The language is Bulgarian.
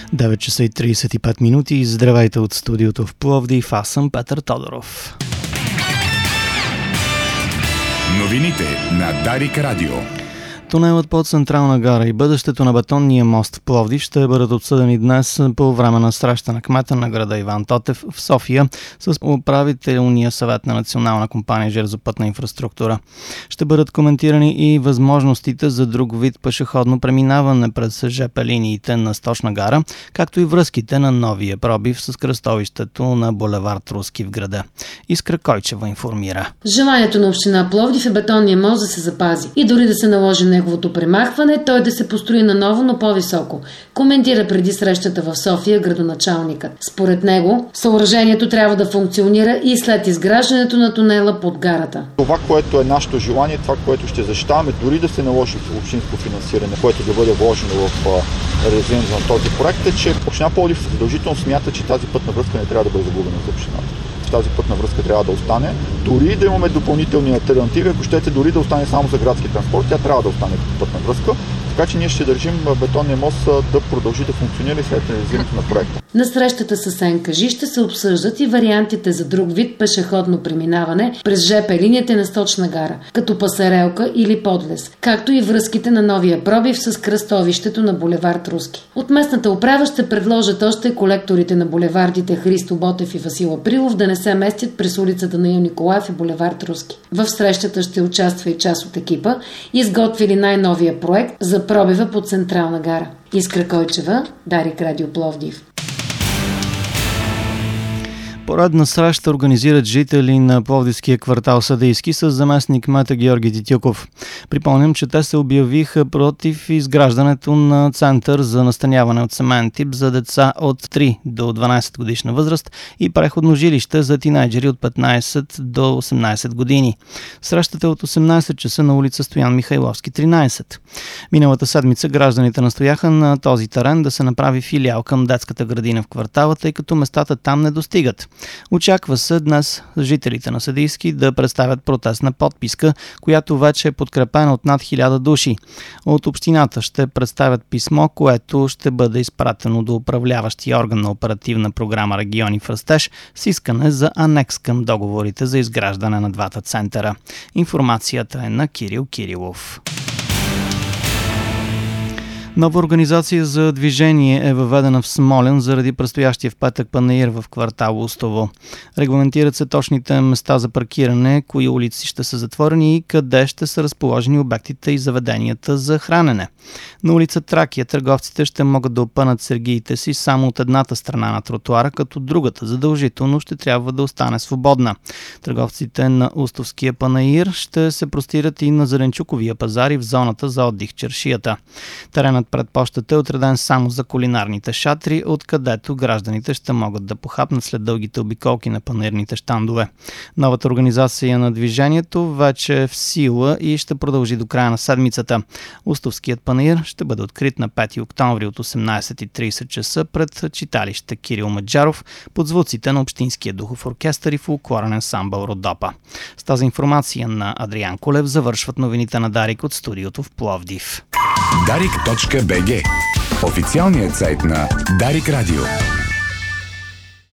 9 часа и 35 минути. Здравейте от студиото в Пловдив. Аз съм Петър Тодоров. Новините на Дарик Радио. Тунелът под Централна гара и бъдещето на бетонния мост в Пловдив ще бъдат обсъдени днес по време на среща на кмета на града Иван Тотев в София с управителния съвет на Национална компания железопътна инфраструктура. Ще бъдат коментирани и възможностите за друг вид пешеходно преминаване през ЖП линиите на Сточна гара, както и връзките на новия пробив с кръстовището на булевард Руски в града. Искра Койчева информира. Желанието на община Пловдив е бетонния мост да се запази и дори да се наложи неговото премахване, той да се построи наново, но по-високо, коментира преди срещата в София градоначалникът. Според него, съоръжението трябва да функционира и след изграждането на тунела под гарата. Това, което е нашето желание, това, което ще защитаваме, дори да се наложи в общинско финансиране, което да бъде вложено в реализирането на този проект, е, че община Пловдив задължително смята, че тази пътна връзка не трябва да бъде загубена за общината. Тази пътна връзка трябва да остане. Дори да имаме допълнителни алтернативи, ако щете дори да остане само за градски транспорт, тя трябва да остане като пътна връзка. Така че ние ще държим бетонния мост да продължи да функционира след реализирането на проекта. На срещата с НКЖИ ще се обсъждат и вариантите за друг вид пешеходно преминаване през ЖП линията на Сточна гара, като пасарелка или подлез, както и връзките на новия пробив с кръстовището на булевард Руски. От местната управа ще предложат още колекторите на булевардите Христо Ботев и Васил Априлов да не се местят през улицата на Ил Николаев и булевард Руски. В срещата ще участва и част от екипа, изготвили най-новия проект за пробива под Централна гара. Искра Койчева, Дарик Радио Пловдив. Поредна среща организират жители на пловдивския квартал Съдийски с заместник кмета Георги Титюков. Припомням, че те се обявиха против изграждането на център за настаняване от семейен тип за деца от 3 до 12 годишна възраст и преходно жилище за тинейджери от 15 до 18 години. Срещата е от 18 часа на улица Стоян Михайловски, 13. Миналата седмица гражданите настояха на този терен да се направи филиал към детската градина в квартала, тъй като местата там не достигат. Очаква се днес жителите на Съдийски да представят протестна подписка, която вече е подкрепена от над 1000 души. От общината ще представят писмо, което ще бъде изпратено до управляващия орган на оперативна програма Региони в растеж с искане за анекс към договорите за изграждане на двата центъра. Информацията е на Кирил Кирилов. Нова организация за движение е въведена в Смолян заради предстоящия в петък панаир в квартал Устово. Регламентират се точните места за паркиране, кои улици ще са затворени и къде ще са разположени обектите и заведенията за хранене. На улица Тракия търговците ще могат да опънат сергиите си само от едната страна на тротуара, като другата задължително ще трябва да остане свободна. Търговците на Устовския панаир ще се простират и на Зеленчуковия пазар и в зоната за отдих Чершията. Теренът пред пощата е отреден само за кулинарните шатри, откъдето гражданите ще могат да похапнат след дългите обиколки на панаирните щандове. Новата организация на движението вече е в сила и ще продължи до края на седмицата. Устовският панаир ще бъде открит на 5 октомври от 18:30 часа пред читалище Кирил Маджаров под звуците на Общинския духов оркестър и фолклорен ансамбъл Родопа. С тази информация на Адриан Колев завършват новините на Дарик от студиото в Пловдив. Дарик.bg – официалният сайт на Дарик Радио.